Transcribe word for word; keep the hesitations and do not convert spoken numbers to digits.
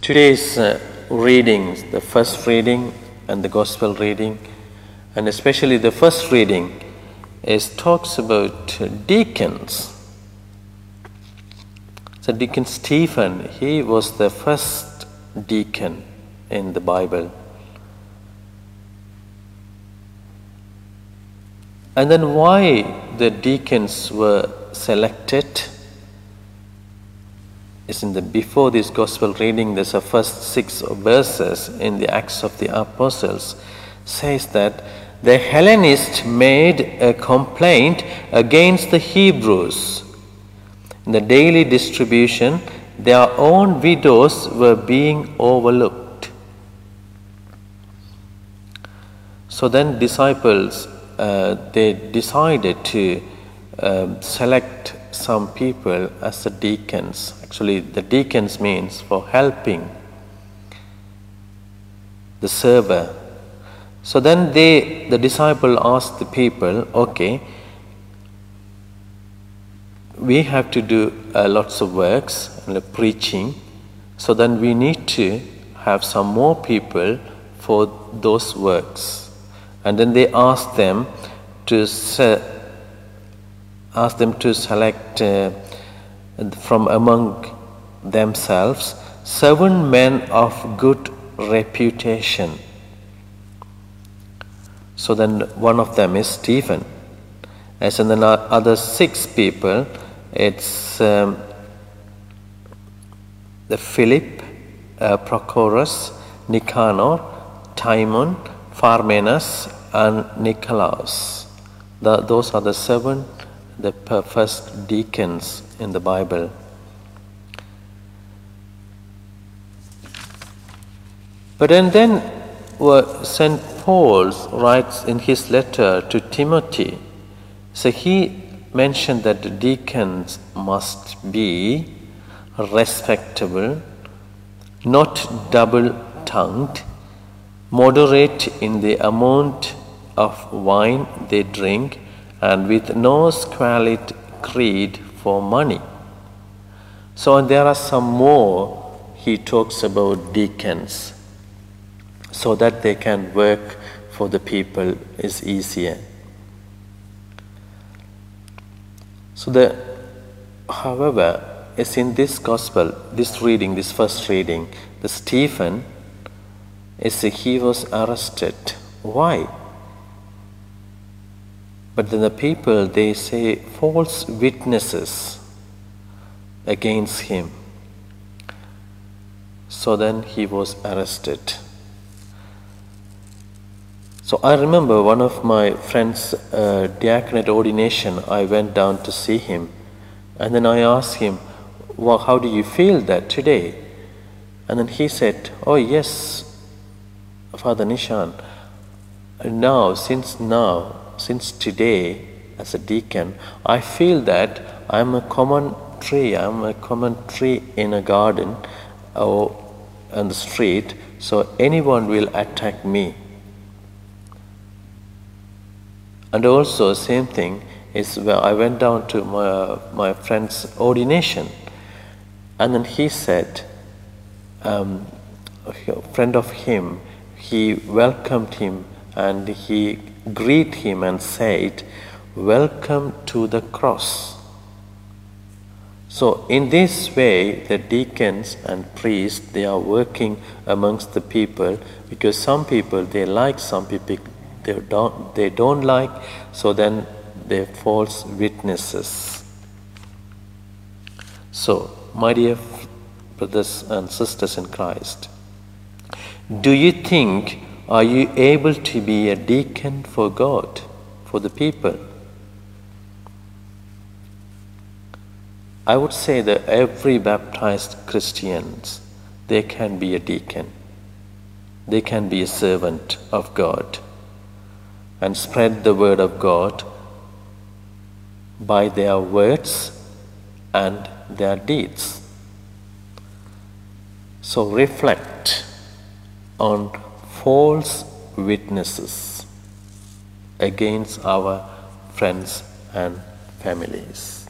Today's uh, readings, the first reading and the gospel reading, and especially the first reading, is talks about deacons. So Deacon Stephen, he was the first deacon in the Bible. And then why the deacons were selected is in the before this gospel reading, there's a first six verses in the Acts of the Apostles, says that the Hellenists made a complaint against the Hebrews. In the daily distribution, their own widows were being overlooked. So then disciples, uh, they decided to um, select some people as the deacons. Actually, the deacons means for helping the server. So then they, the disciple asked the people, okay, we have to do uh, lots of works, like preaching, so then we need to have some more people for those works. And then they asked them to se- ask them to select uh, from among themselves seven men of good reputation. So then one of them is Stephen. As in the other six people, it's um, the Philip, uh, Prochorus, Nicanor, Timon, Parmenas, and Nicolaus. The, those are the seven, the first deacons in the Bible. But and then uh, Saint Paul writes in his letter to Timothy, so he mentioned that the deacons must be respectable, not double-tongued, moderate in the amount of wine they drink, and with no squalid greed for money. So there are some more he talks about deacons, so that they can work for the people is easier. So the, however, is in this gospel, this reading, this first reading, the Stephen, is he was arrested. Why? But then the people, they say false witnesses against him. So then he was arrested. So I remember one of my friends' uh, diaconate ordination, I went down to see him. And then I asked him, well, how do you feel that today? And then he said, oh yes, Father Nishan, now, since now, since today, as a deacon, I feel that I'm a common tree, I'm a common tree in a garden or on the street, so anyone will attack me. And also, same thing is where I went down to my, my friend's ordination, and then he said, um, a friend of him, he welcomed him and he greeted him and said, welcome to the cross. So in this way, the deacons and priests, they are working amongst the people, because some people, they like, some people they don't, they don't like, so then they're false witnesses. So, my dear brothers and sisters in Christ, do you think, are you able to be a deacon for God, for the people? I would say that every baptized Christians, they can be a deacon. They can be a servant of God and spread the word of God by their words and their deeds. So reflect on false witnesses against our friends and families.